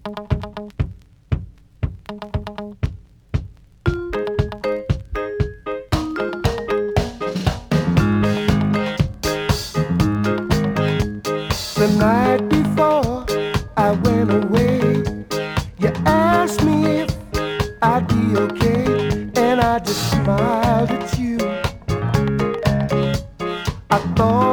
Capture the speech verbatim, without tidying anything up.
The night before I went away, you asked me if I'd be okay, and I just smiled at you. I thought